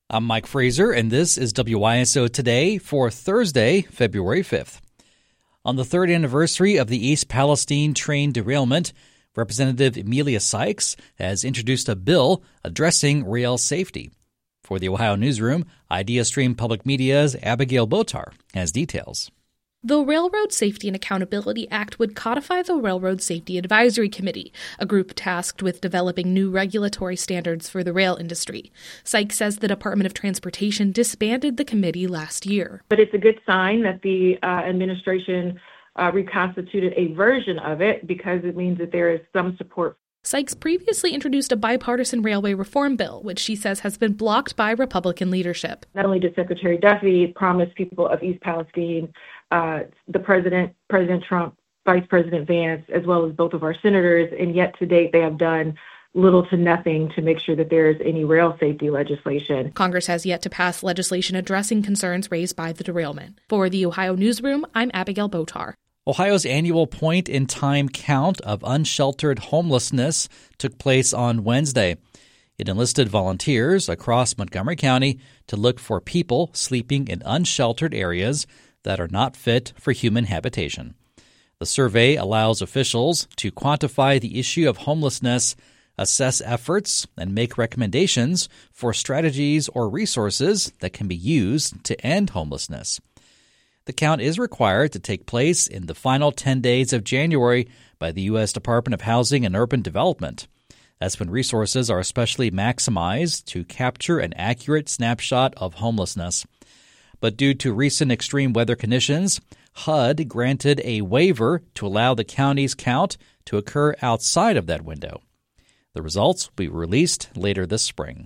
I'm Mike Fraser, and this is WYSO Today for Thursday, February 5th. On the third anniversary of the East Palestine train derailment, Representative Emilia Sykes has introduced a bill addressing rail safety. For the Ohio Newsroom, IdeaStream Public Media's Abigail Botar has details. The Railroad Safety and Accountability Act would codify the Railroad Safety Advisory Committee, a group tasked with developing new regulatory standards for the rail industry. Sykes says the Department of Transportation disbanded the committee last year. But it's a good sign that the administration reconstituted a version of it because it means that there is some support. Sykes previously introduced a bipartisan railway reform bill, which she says has been blocked by Republican leadership. Not only did Secretary Duffy promise people of East Palestine, the President Trump, Vice President Vance, as well as both of our senators, and yet to date they have done little to nothing to make sure that there is any rail safety legislation. Congress has yet to pass legislation addressing concerns raised by the derailment. For the Ohio Newsroom, I'm Abigail Botar. Ohio's annual point-in-time count of unsheltered homelessness took place on Wednesday. It enlisted volunteers across Montgomery County to look for people sleeping in unsheltered areas that are not fit for human habitation. The survey allows officials to quantify the issue of homelessness, assess efforts, and make recommendations for strategies or resources that can be used to end homelessness. The count is required to take place in the final 10 days of January by the U.S. Department of Housing and Urban Development. That's when resources are especially maximized to capture an accurate snapshot of homelessness. But due to recent extreme weather conditions, HUD granted a waiver to allow the county's count to occur outside of that window. The results will be released later this spring.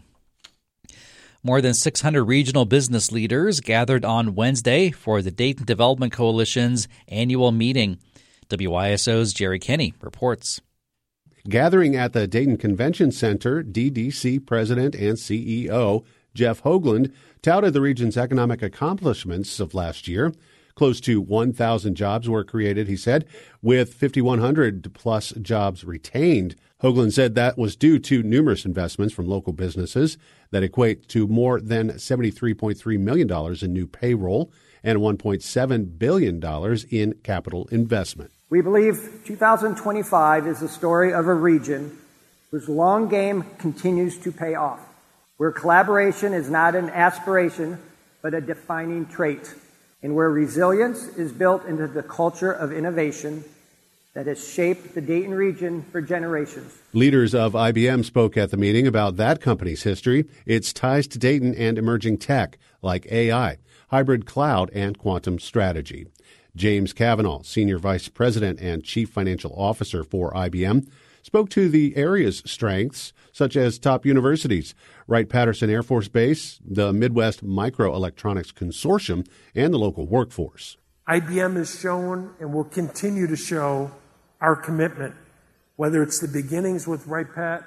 More than 600 regional business leaders gathered on Wednesday for the Dayton Development Coalition's annual meeting. WYSO's Jerry Kenny reports. Gathering at the Dayton Convention Center, DDC President and CEO Jeff Hoagland touted the region's economic accomplishments of last year. Close to 1,000 jobs were created, he said, with 5,100-plus jobs retained. Hoagland said that was due to numerous investments from local businesses that equate to more than $73.3 million in new payroll and $1.7 billion in capital investment. We believe 2025 is the story of a region whose long game continues to pay off, where collaboration is not an aspiration but a defining trait, and where resilience is built into the culture of innovation that has shaped the Dayton region for generations. Leaders of IBM spoke at the meeting about that company's history, its ties to Dayton, and emerging tech like AI, hybrid cloud, and quantum strategy. James Cavanaugh, Senior Vice President and Chief Financial Officer for IBM, spoke to the area's strengths, such as top universities, Wright-Patterson Air Force Base, the Midwest Microelectronics Consortium, and the local workforce. IBM has shown and will continue to show our commitment, whether it's the beginnings with Wright-Pat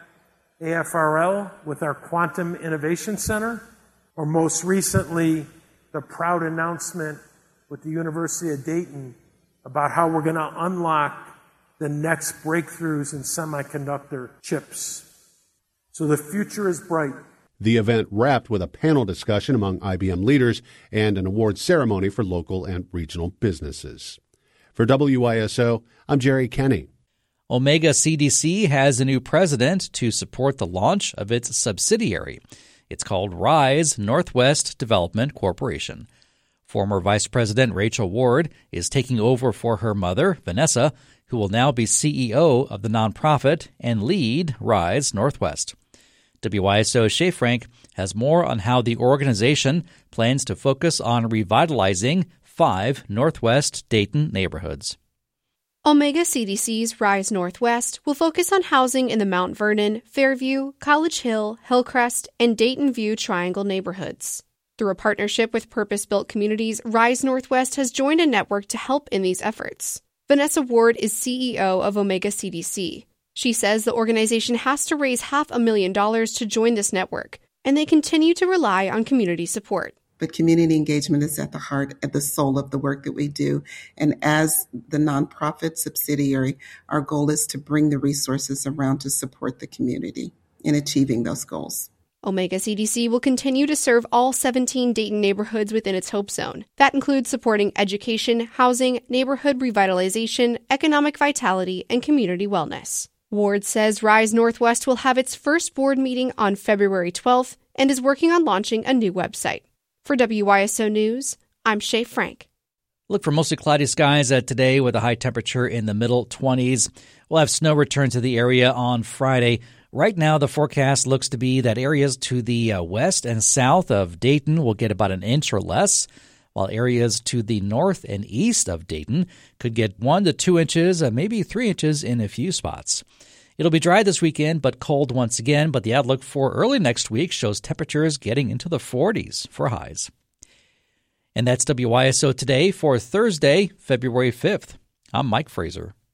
AFRL with our Quantum Innovation Center, or most recently, the proud announcement with the University of Dayton about how we're going to unlock the next breakthroughs in semiconductor chips. So the future is bright. The event wrapped with a panel discussion among IBM leaders and an award ceremony for local and regional businesses. For WYSO, I'm Jerry Kenny. Omega CDC has a new president to support the launch of its subsidiary. It's called Rise Northwest Development Corporation. Former Vice President Rachel Ward is taking over for her mother, Vanessa, who will now be CEO of the nonprofit and lead Rise Northwest. WYSO's Shay Frank has more on how the organization plans to focus on revitalizing 5 Northwest Dayton neighborhoods. Omega CDC's Rise Northwest will focus on housing in the Mount Vernon, Fairview, College Hill, Hillcrest, and Dayton View Triangle neighborhoods. Through a partnership with Purpose-Built Communities, Rise Northwest has joined a network to help in these efforts. Vanessa Ward is CEO of Omega CDC. She says the organization has to raise $500,000 to join this network, and they continue to rely on community support. But community engagement is at the heart, at the soul of the work that we do. And as the nonprofit subsidiary, our goal is to bring the resources around to support the community in achieving those goals. Omega CDC will continue to serve all 17 Dayton neighborhoods within its Hope Zone. That includes supporting education, housing, neighborhood revitalization, economic vitality, and community wellness. Ward says Rise Northwest will have its first board meeting on February 12th and is working on launching a new website. For WYSO News, I'm Shay Frank. Look for mostly cloudy skies today with a high temperature in the middle 20s. We'll have snow return to the area on Friday. Right now, the forecast looks to be that areas to the west and south of Dayton will get about an inch or less, while areas to the north and east of Dayton could get 1 to 2 inches, maybe 3 inches in a few spots. It'll be dry this weekend, but cold once again, but the outlook for early next week shows temperatures getting into the 40s for highs. And that's WYSO Today for Thursday, February 5th. I'm Mike Fraser.